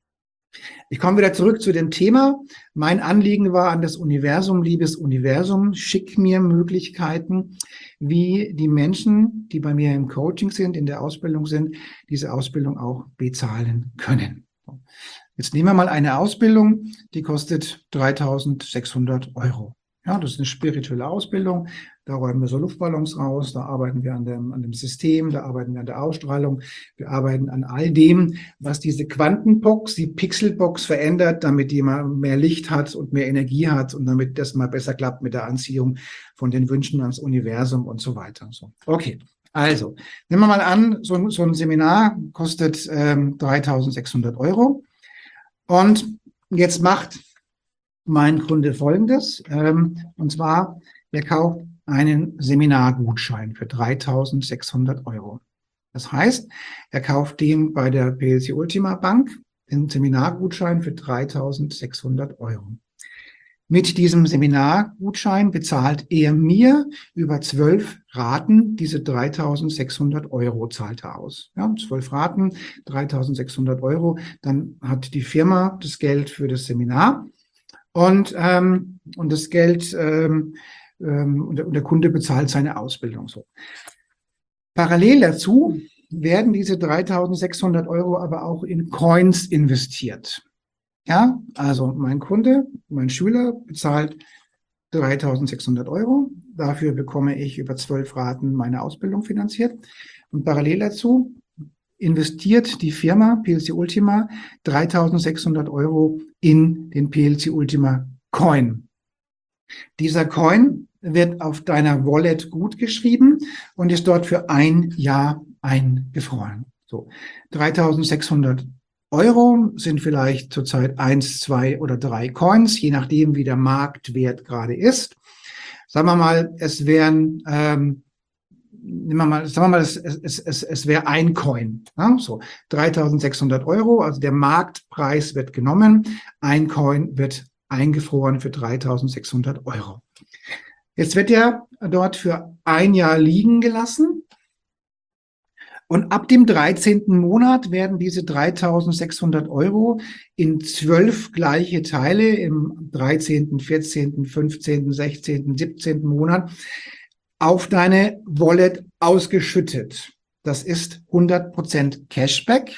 Ich komme wieder zurück zu dem Thema. Mein Anliegen war an das Universum, liebes Universum, schick mir Möglichkeiten, wie die Menschen, die bei mir im Coaching sind, in der Ausbildung sind, diese Ausbildung auch bezahlen können. Jetzt nehmen wir mal eine Ausbildung, die kostet dreitausendsechshundert Euro. Ja, das ist eine spirituelle Ausbildung. Da räumen wir so Luftballons raus, da arbeiten wir an dem, an dem System, da arbeiten wir an der Ausstrahlung, wir arbeiten an all dem, was diese Quantenbox, die Pixelbox verändert, damit die mal mehr Licht hat und mehr Energie hat und damit das mal besser klappt mit der Anziehung von den Wünschen ans Universum und so weiter. So, okay, also nehmen wir mal an, so, so ein Seminar kostet ähm, dreitausendsechshundert Euro und jetzt macht mein Kunde Folgendes, ähm, und zwar, er kauft einen Seminargutschein für dreitausendsechshundert Euro. Das heißt, er kauft den bei der P L C Ultima Bank, den Seminargutschein für dreitausendsechshundert Euro. Mit diesem Seminargutschein bezahlt er mir über zwölf Raten diese dreitausendsechshundert Euro zahlt er aus. Ja, zwölf Raten, dreitausendsechshundert Euro. Dann hat die Firma das Geld für das Seminar. Und, ähm, und das Geld, ähm, ähm, und, der, und der Kunde bezahlt seine Ausbildung so. Parallel dazu werden diese dreitausendsechshundert Euro aber auch in Coins investiert. Ja, also mein Kunde, mein Schüler bezahlt dreitausendsechshundert Euro. Dafür bekomme ich über zwölf Raten meine Ausbildung finanziert. Und parallel dazu investiert die Firma P L C Ultima dreitausendsechshundert Euro in den P L C Ultima Coin. Dieser Coin wird auf deiner Wallet gut geschrieben und ist dort für ein Jahr eingefroren. So, dreitausendsechshundert Euro sind vielleicht zurzeit eins, zwei oder drei Coins, je nachdem, wie der Marktwert gerade ist. Sagen wir mal, es wären ähm, Nehmen wir mal, sagen wir mal, es, es, es, es wäre ein Coin, ja, so dreitausendsechshundert Euro, also der Marktpreis wird genommen, ein Coin wird eingefroren für dreitausendsechshundert Euro. Jetzt wird er dort für ein Jahr liegen gelassen und ab dem dreizehnten Monat werden diese dreitausendsechshundert Euro in zwölf gleiche Teile im dreizehnten, vierzehnten, fünfzehnten, sechzehnten, siebzehnten Monat auf deine Wallet ausgeschüttet. Das ist hundert Prozent Cashback.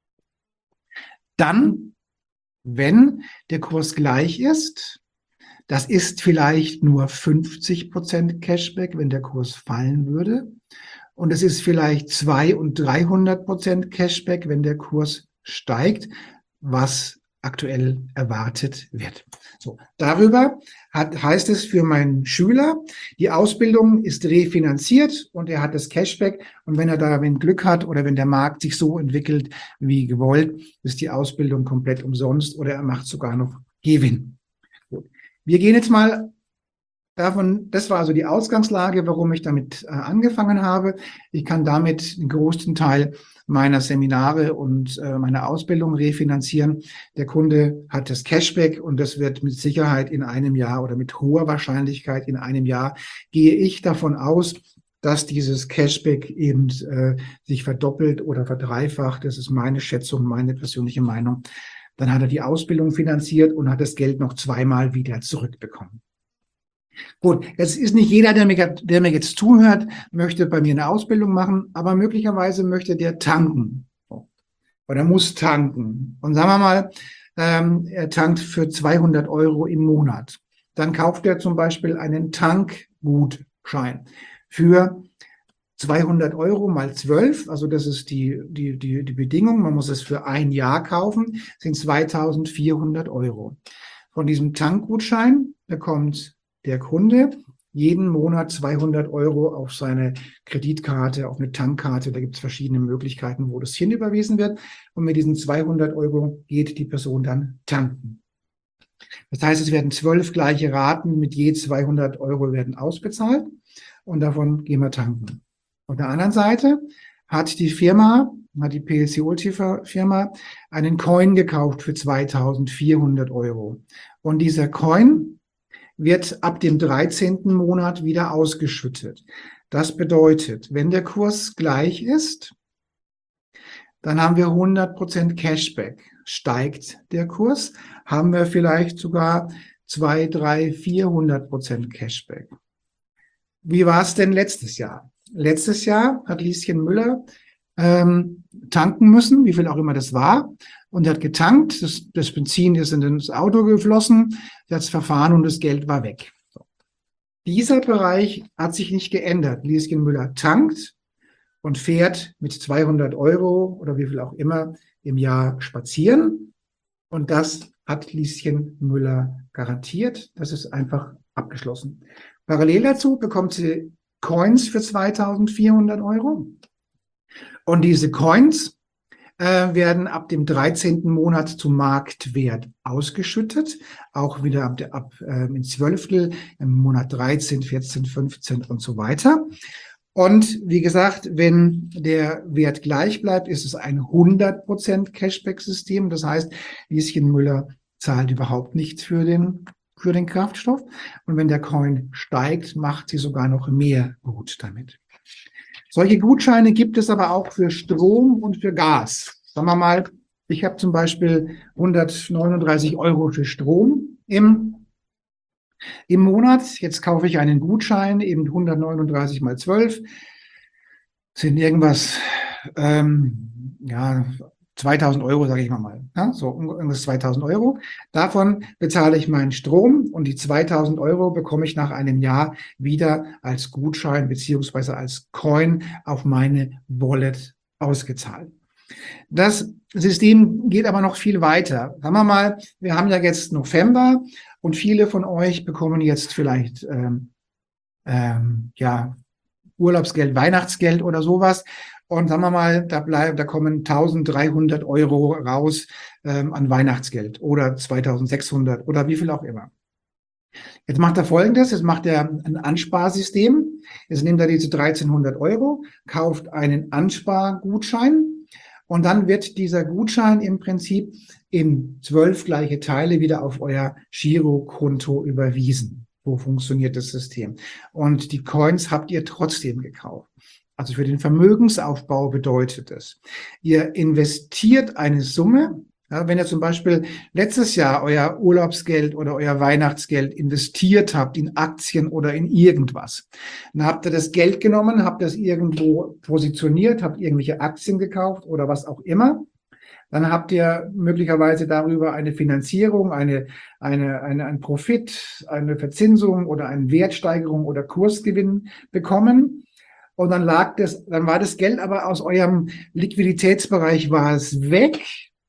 Dann, wenn der Kurs gleich ist, das ist vielleicht nur fünfzig Prozent Cashback, wenn der Kurs fallen würde. Und es ist vielleicht zweihundert und dreihundert Prozent Cashback, wenn der Kurs steigt, was aktuell erwartet wird. So, darüber hat, heißt es für meinen Schüler, die Ausbildung ist refinanziert und er hat das Cashback und wenn er da wenn Glück hat oder wenn der Markt sich so entwickelt wie gewollt, ist die Ausbildung komplett umsonst oder er macht sogar noch Gewinn. Gut. Wir gehen jetzt mal davon, das war also die Ausgangslage, warum ich damit äh, angefangen habe. Ich kann damit den größten Teil meiner Seminare und äh, meiner Ausbildung refinanzieren. Der Kunde hat das Cashback und das wird mit Sicherheit in einem Jahr oder mit hoher Wahrscheinlichkeit in einem Jahr, gehe ich davon aus, dass dieses Cashback eben äh, sich verdoppelt oder verdreifacht. Das ist meine Schätzung, meine persönliche Meinung. Dann hat er die Ausbildung finanziert und hat das Geld noch zweimal wieder zurückbekommen. Gut, jetzt ist nicht jeder, der mir, der mir jetzt zuhört, möchte bei mir eine Ausbildung machen, aber möglicherweise möchte der tanken oder muss tanken. Und sagen wir mal, ähm, er tankt für zweihundert Euro im Monat. Dann kauft er zum Beispiel einen Tankgutschein für zweihundert Euro mal zwölf, also das ist die, die, die, die Bedingung, man muss es für ein Jahr kaufen, sind zweitausendvierhundert Euro. Von diesem Tankgutschein bekommt der Kunde jeden Monat zweihundert Euro auf seine Kreditkarte, auf eine Tankkarte. Da gibt es verschiedene Möglichkeiten, wo das hinüberwiesen wird. Und mit diesen zweihundert Euro geht die Person dann tanken. Das heißt, es werden zwölf gleiche Raten mit je zweihundert Euro werden ausbezahlt und davon gehen wir tanken. Auf der anderen Seite hat die Firma, hat die P L C Ulti-Firma einen Coin gekauft für zweitausendvierhundert Euro. Und dieser Coin wird ab dem dreizehnten Monat wieder ausgeschüttet. Das bedeutet, wenn der Kurs gleich ist, dann haben wir hundert Prozent Cashback. Steigt der Kurs, haben wir vielleicht sogar zweihundert, dreihundert, vierhundert Prozent Cashback. Wie war es denn letztes Jahr? Letztes Jahr hat Lieschen Müller ähm, tanken müssen, wie viel auch immer das war, und er hat getankt, das, das Benzin ist in das Auto geflossen, er hat es verfahren und das Geld war weg. So. Dieser Bereich hat sich nicht geändert. Lieschen Müller tankt und fährt mit zweihundert Euro oder wie viel auch immer im Jahr spazieren. Und das hat Lieschen Müller garantiert. Das ist einfach abgeschlossen. Parallel dazu bekommt sie Coins für zweitausendvierhundert Euro. Und diese Coins äh, werden ab dem dreizehnten Monat zum Marktwert ausgeschüttet. Auch wieder ab, ab äh, in Zwölftel, im Monat dreizehn, vierzehn, fünfzehn und so weiter. Und wie gesagt, wenn der Wert gleich bleibt, ist es ein hundert Prozent Cashback-System. Das heißt, Lieschen Müller zahlt überhaupt nichts für den, für den Kraftstoff. Und wenn der Coin steigt, macht sie sogar noch mehr gut damit. Solche Gutscheine gibt es aber auch für Strom und für Gas. Sagen wir mal, ich habe zum Beispiel hundertneununddreißig Euro für Strom im Im Monat, jetzt kaufe ich einen Gutschein, eben hundertneununddreißig mal zwölf, sind irgendwas, ähm, ja, zweitausend Euro, sage ich mal, ja, so irgendwas zweitausend Euro. Davon bezahle ich meinen Strom und die zweitausend Euro bekomme ich nach einem Jahr wieder als Gutschein beziehungsweise als Coin auf meine Wallet ausgezahlt. Das System geht aber noch viel weiter. Sagen wir mal, wir haben ja jetzt November und viele von euch bekommen jetzt vielleicht ähm, ähm, ja, Urlaubsgeld, Weihnachtsgeld oder sowas. Und sagen wir mal, da bleiben, da kommen eintausenddreihundert Euro raus ähm, an Weihnachtsgeld oder zweitausendsechshundert oder wie viel auch immer. Jetzt macht er Folgendes, jetzt macht er ein Ansparsystem. Jetzt nimmt er diese dreizehnhundert Euro, kauft einen Anspargutschein und dann wird dieser Gutschein im Prinzip in zwölf gleiche Teile wieder auf euer Girokonto überwiesen. So funktioniert das System. Und die Coins habt ihr trotzdem gekauft. Also für den Vermögensaufbau bedeutet es, ihr investiert eine Summe. Ja, wenn ihr zum Beispiel letztes Jahr euer Urlaubsgeld oder euer Weihnachtsgeld investiert habt in Aktien oder in irgendwas, dann habt ihr das Geld genommen, habt das irgendwo positioniert, habt irgendwelche Aktien gekauft oder was auch immer. Dann habt ihr möglicherweise darüber eine Finanzierung, eine, eine, eine, ein Profit, eine Verzinsung oder eine Wertsteigerung oder Kursgewinn bekommen. Und dann lag das, dann war das Geld aber aus eurem Liquiditätsbereich war es weg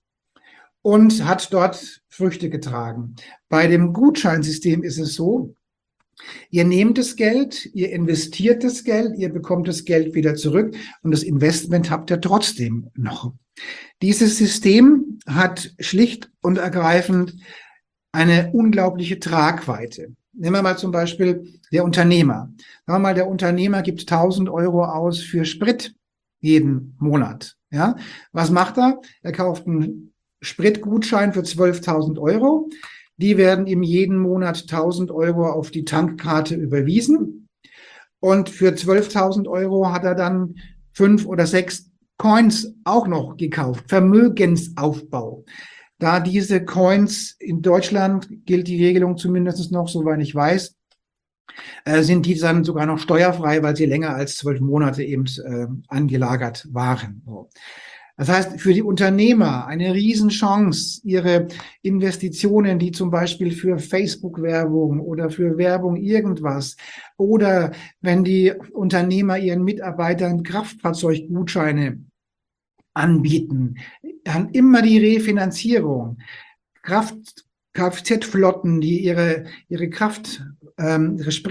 und hat dort Früchte getragen. Bei dem Gutscheinsystem ist es so, ihr nehmt das Geld, ihr investiert das Geld, ihr bekommt das Geld wieder zurück und das Investment habt ihr trotzdem noch. Dieses System hat schlicht und ergreifend eine unglaubliche Tragweite. Nehmen wir mal zum Beispiel der Unternehmer. Sagen wir mal, der Unternehmer gibt tausend Euro aus für Sprit jeden Monat. Ja, was macht er? Er kauft einen Spritgutschein für zwölftausend Euro. Die werden ihm jeden Monat tausend Euro auf die Tankkarte überwiesen. Und für zwölftausend Euro hat er dann fünf oder sechs Coins auch noch gekauft. Vermögensaufbau. Da diese Coins in Deutschland gilt die Regelung zumindest noch, soweit ich weiß, äh, sind die dann sogar noch steuerfrei, weil sie länger als zwölf Monate eben äh, angelagert waren. So. Das heißt, für die Unternehmer eine Riesenchance, ihre Investitionen, die zum Beispiel für Facebook-Werbung oder für Werbung irgendwas oder wenn die Unternehmer ihren Mitarbeitern Kraftfahrzeuggutscheine anbieten, haben immer die Refinanzierung. Kraft, Kfz-Flotten, die ihre, ihre Kraft, ähm, ihre Sprit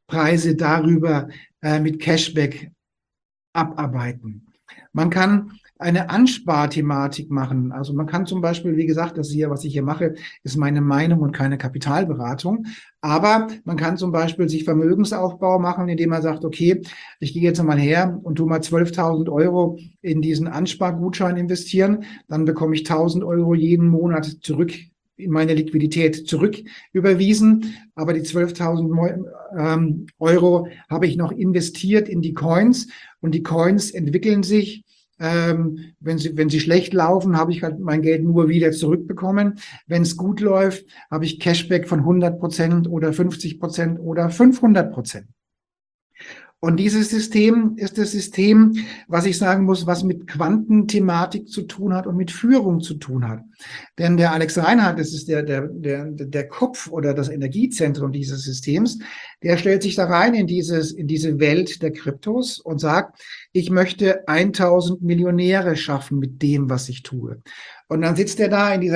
Preise darüber äh, mit Cashback abarbeiten. Man kann eine Ansparthematik machen. Also man kann zum Beispiel, wie gesagt, das hier, was ich hier mache, ist meine Meinung und keine Kapitalberatung. Aber man kann zum Beispiel sich Vermögensaufbau machen, indem man sagt, okay, ich gehe jetzt mal her und tu mal zwölftausend Euro in diesen Anspargutschein investieren. Dann bekomme ich tausend Euro jeden Monat zurück in meine Liquidität zurück überwiesen. Aber die zwölftausend ähm, Euro habe ich noch investiert in die Coins und die Coins entwickeln sich. Ähm, wenn sie, wenn sie schlecht laufen, habe ich halt mein Geld nur wieder zurückbekommen. Wenn es gut läuft, habe ich Cashback von hundert Prozent oder fünfzig Prozent oder fünfhundert Prozent. Und dieses System ist das System, was ich sagen muss, was mit Quantenthematik zu tun hat und mit Führung zu tun hat. Denn der Alex Reinhardt, das ist der, der, der, der Kopf oder das Energiezentrum dieses Systems, der stellt sich da rein in dieses, in diese Welt der Kryptos und sagt, ich möchte tausend Millionäre schaffen mit dem, was ich tue. Und dann sitzt er da in dieser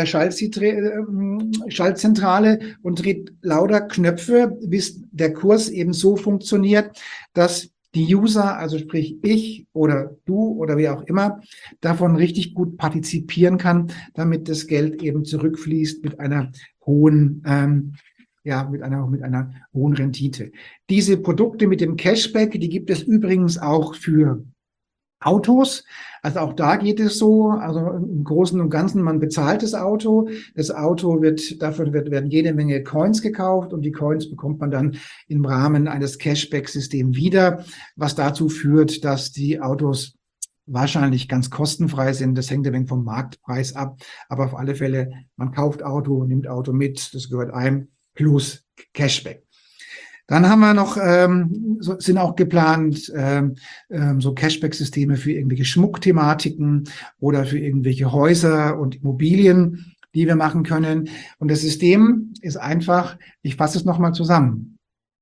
Schaltzentrale und dreht lauter Knöpfe, bis der Kurs eben so funktioniert, dass die User, also sprich ich oder du oder wer auch immer, davon richtig gut partizipieren kann, damit das Geld eben zurückfließt mit einer hohen, ähm, ja, mit einer, mit einer hohen Rendite. Diese Produkte mit dem Cashback, die gibt es übrigens auch für Autos. Also auch da geht es so, also im Großen und Ganzen, man bezahlt das Auto. Das Auto wird, dafür wird, werden jede Menge Coins gekauft und die Coins bekommt man dann im Rahmen eines Cashback-Systems wieder, was dazu führt, dass die Autos wahrscheinlich ganz kostenfrei sind. Das hängt ein wenig vom Marktpreis ab. Aber auf alle Fälle, man kauft Auto, nimmt Auto mit, das gehört einem, plus Cashback. Dann haben wir noch, ähm, so, sind auch geplant, ähm, ähm, so Cashback-Systeme für irgendwelche Schmuckthematiken oder für irgendwelche Häuser und Immobilien, die wir machen können. Und das System ist einfach, ich fasse es nochmal zusammen.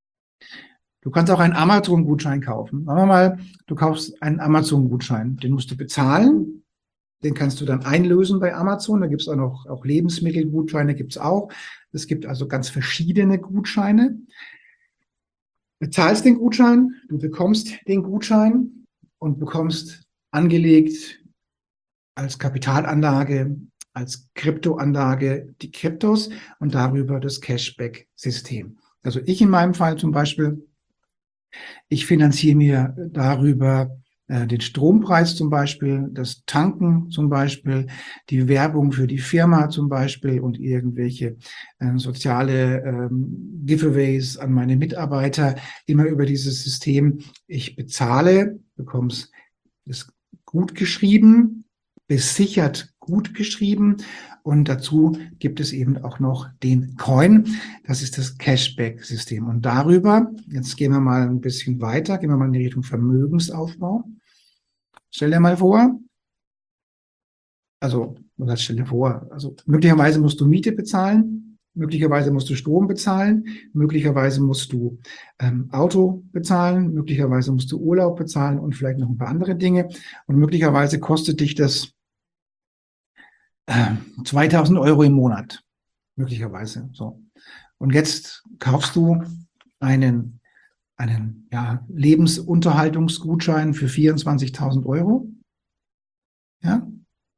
Du kannst auch einen Amazon-Gutschein kaufen. Sagen wir mal, du kaufst einen Amazon-Gutschein, den musst du bezahlen. Den kannst du dann einlösen bei Amazon. Da gibt es auch noch auch Lebensmittelgutscheine, gibt es auch. Es gibt also ganz verschiedene Gutscheine. Bezahlst den Gutschein, du bekommst den Gutschein und bekommst angelegt als Kapitalanlage, als Kryptoanlage die Kryptos und darüber das Cashback-System. Also ich in meinem Fall zum Beispiel, ich finanziere mir darüber äh, den Strompreis zum Beispiel, das Tanken zum Beispiel, die Werbung für die Firma zum Beispiel und irgendwelche äh, soziale ähm, Giveaways an meine Mitarbeiter, immer über dieses System. Ich bezahle, bekomme es gut geschrieben, besichert gut geschrieben. Und dazu gibt es eben auch noch den Coin. Das ist das Cashback-System. Und darüber, jetzt gehen wir mal ein bisschen weiter, gehen wir mal in die Richtung Vermögensaufbau. Stell dir mal vor, also, was stell dir vor, also möglicherweise musst du Miete bezahlen, möglicherweise musst du Strom bezahlen, möglicherweise musst du ähm, Auto bezahlen, möglicherweise musst du Urlaub bezahlen und vielleicht noch ein paar andere Dinge. Und möglicherweise kostet dich das zweitausend Euro im Monat, möglicherweise, so. Und jetzt kaufst du einen, einen, ja, Lebensunterhaltungsgutschein für vierundzwanzigtausend Euro. Ja.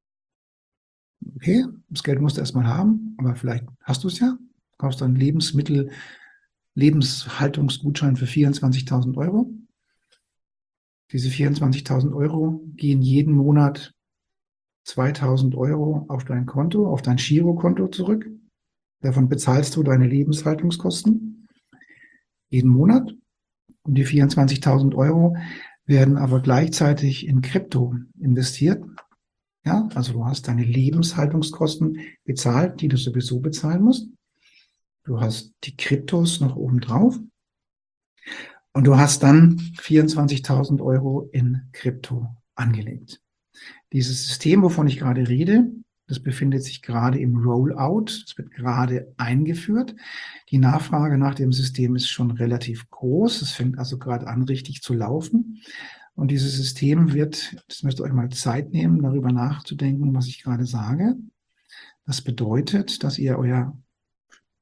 Okay. Das Geld musst du erstmal haben, aber vielleicht hast du es ja. Du kaufst einen Lebensmittel, Lebenshaltungsgutschein für vierundzwanzigtausend Euro. Diese vierundzwanzigtausend Euro gehen jeden Monat zweitausend Euro auf dein Konto, auf dein Girokonto zurück. Davon bezahlst du deine Lebenshaltungskosten jeden Monat. Und die vierundzwanzigtausend Euro werden aber gleichzeitig in Krypto investiert. Ja, also du hast deine Lebenshaltungskosten bezahlt, die du sowieso bezahlen musst. Du hast die Kryptos noch oben drauf. Und du hast dann vierundzwanzigtausend Euro in Krypto angelegt. Dieses System, wovon ich gerade rede, das befindet sich gerade im Rollout. Es wird gerade eingeführt. Die Nachfrage nach dem System ist schon relativ groß. Es fängt also gerade an, richtig zu laufen. Und dieses System wird, das müsst ihr euch mal Zeit nehmen, darüber nachzudenken, was ich gerade sage. Das bedeutet, dass ihr euer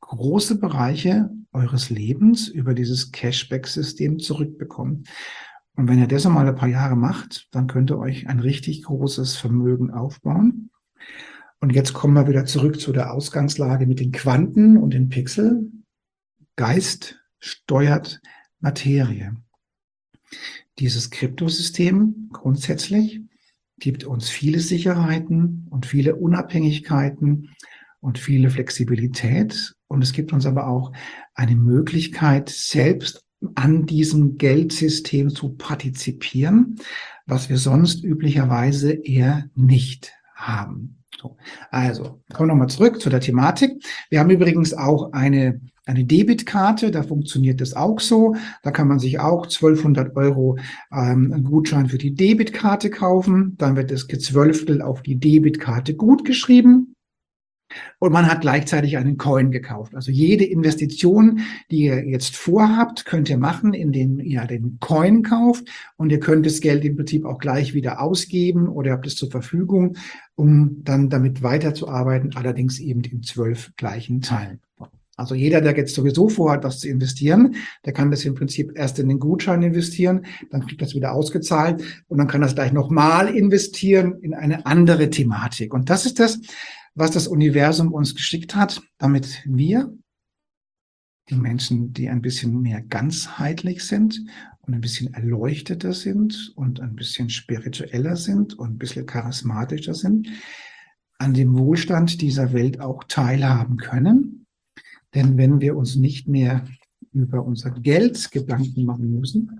große Bereiche eures Lebens über dieses Cashback-System zurückbekommen. Und wenn ihr das einmal ein paar Jahre macht, dann könnt ihr euch ein richtig großes Vermögen aufbauen. Und jetzt kommen wir wieder zurück zu der Ausgangslage mit den Quanten und den Pixel. Geist steuert Materie. Dieses Kryptosystem grundsätzlich gibt uns viele Sicherheiten und viele Unabhängigkeiten und viele Flexibilität. Und es gibt uns aber auch eine Möglichkeit, selbst an diesem Geldsystem zu partizipieren, was wir sonst üblicherweise eher nicht haben. So, also, kommen wir nochmal zurück zu der Thematik. Wir haben übrigens auch eine, eine Debitkarte, da funktioniert das auch so. Da kann man sich auch zwölfhundert Euro ähm, einen Gutschein für die Debitkarte kaufen. Dann wird das Gezwölftel auf die Debitkarte gut geschrieben. Und man hat gleichzeitig einen Coin gekauft. Also jede Investition, die ihr jetzt vorhabt, könnt ihr machen, indem ihr den Coin kauft. Und ihr könnt das Geld im Prinzip auch gleich wieder ausgeben oder habt es zur Verfügung, um dann damit weiterzuarbeiten, allerdings eben in zwölf gleichen Teilen. Also jeder, der jetzt sowieso vorhat, was zu investieren, der kann das im Prinzip erst in den Gutschein investieren, dann kriegt das wieder ausgezahlt und dann kann das gleich nochmal investieren in eine andere Thematik. Und das ist das, was das Universum uns geschickt hat, damit wir, die Menschen, die ein bisschen mehr ganzheitlich sind und ein bisschen erleuchteter sind und ein bisschen spiritueller sind und ein bisschen charismatischer sind, an dem Wohlstand dieser Welt auch teilhaben können. Denn wenn wir uns nicht mehr über unser Geld Gedanken machen müssen,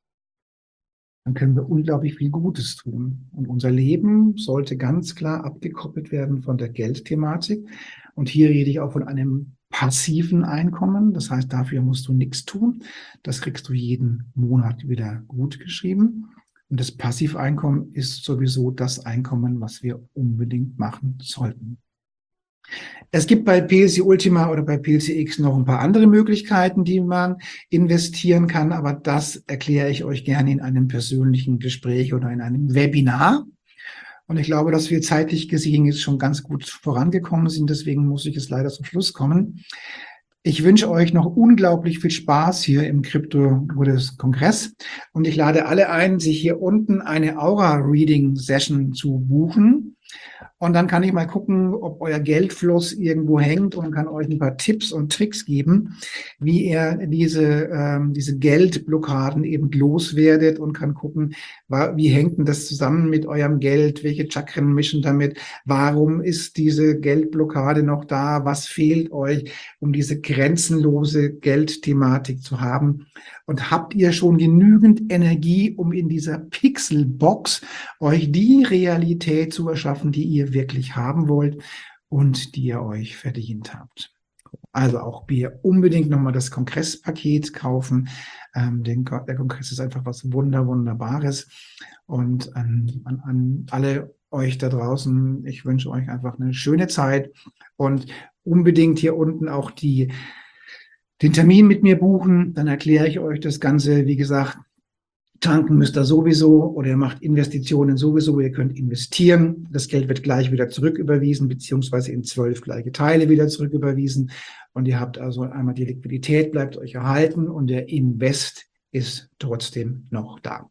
dann können wir unglaublich viel Gutes tun. Und unser Leben sollte ganz klar abgekoppelt werden von der Geldthematik. Und hier rede ich auch von einem passiven Einkommen. Das heißt, dafür musst du nichts tun. Das kriegst du jeden Monat wieder gut geschrieben. Und das Passiveinkommen ist sowieso das Einkommen, was wir unbedingt machen sollten. Es gibt bei P L C Ultima oder bei P L C X noch ein paar andere Möglichkeiten, die man investieren kann, aber das erkläre ich euch gerne in einem persönlichen Gespräch oder in einem Webinar. Und ich glaube, dass wir zeitlich gesehen jetzt schon ganz gut vorangekommen sind, deswegen muss ich jetzt leider zum Schluss kommen. Ich wünsche euch noch unglaublich viel Spaß hier im Crypto-Kongress und ich lade alle ein, sich hier unten eine Aura-Reading-Session zu buchen. Und dann kann ich mal gucken, ob euer Geldfluss irgendwo hängt und kann euch ein paar Tipps und Tricks geben, wie ihr diese, ähm, diese Geldblockaden eben loswerdet und kann gucken, wie hängt denn das zusammen mit eurem Geld, welche Chakren mischen damit, warum ist diese Geldblockade noch da, was fehlt euch, um diese grenzenlose Geldthematik zu haben. Und habt ihr schon genügend Energie, um in dieser Pixelbox euch die Realität zu erschaffen, die ihr wirklich haben wollt und die ihr euch verdient habt? Also auch wir unbedingt nochmal das Kongresspaket kaufen. Ähm, den, der Kongress ist einfach was Wunder, Wunderbares. Und an, an, an alle euch da draußen, ich wünsche euch einfach eine schöne Zeit und unbedingt hier unten auch die den Termin mit mir buchen, dann erkläre ich euch das Ganze. Wie gesagt, tanken müsst ihr sowieso oder ihr macht Investitionen sowieso. Ihr könnt investieren. Das Geld wird gleich wieder zurücküberwiesen, beziehungsweise in zwölf gleiche Teile wieder zurücküberwiesen. Und ihr habt also einmal die Liquidität, bleibt euch erhalten und der Invest ist trotzdem noch da.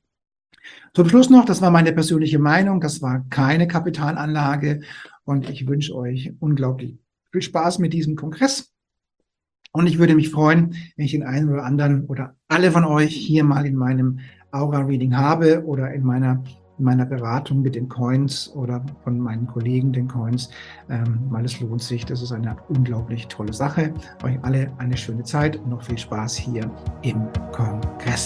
Zum Schluss noch, das war meine persönliche Meinung. Das war keine Kapitalanlage und ich wünsche euch unglaublich viel Spaß mit diesem Kongress. Und ich würde mich freuen, wenn ich den einen oder anderen oder alle von euch hier mal in meinem Aura-Reading habe oder in meiner, in meiner Beratung mit den Coins oder von meinen Kollegen den Coins, ähm, weil es lohnt sich. Das ist eine unglaublich tolle Sache. Euch alle eine schöne Zeit und noch viel Spaß hier im Kongress.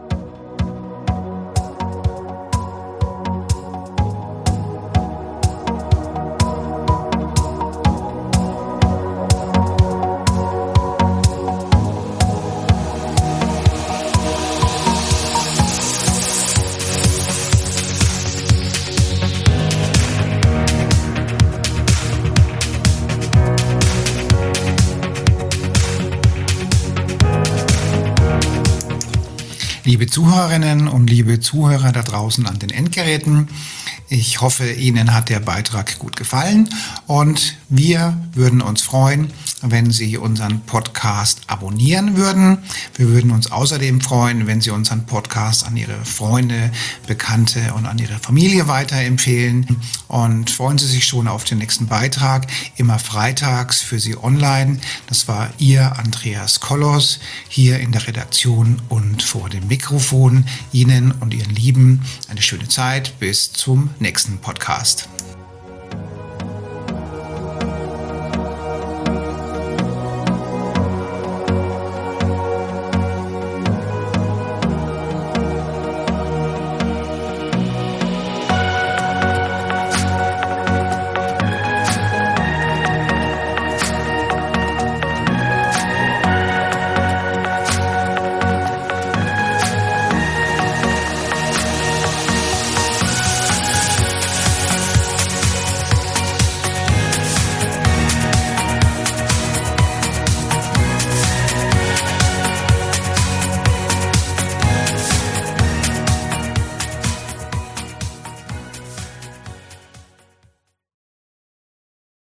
Liebe Zuhörerinnen und liebe Zuhörer da draußen an den Endgeräten, ich hoffe, Ihnen hat der Beitrag gut gefallen und wir würden uns freuen wenn Sie unseren Podcast abonnieren würden. Wir würden uns außerdem freuen, wenn Sie unseren Podcast an Ihre Freunde, Bekannte und an Ihre Familie weiterempfehlen. Und freuen Sie sich schon auf den nächsten Beitrag, immer freitags für Sie online. Das war Ihr Andreas Kollos hier in der Redaktion und vor dem Mikrofon. Ihnen und Ihren Lieben eine schöne Zeit. Bis zum nächsten Podcast.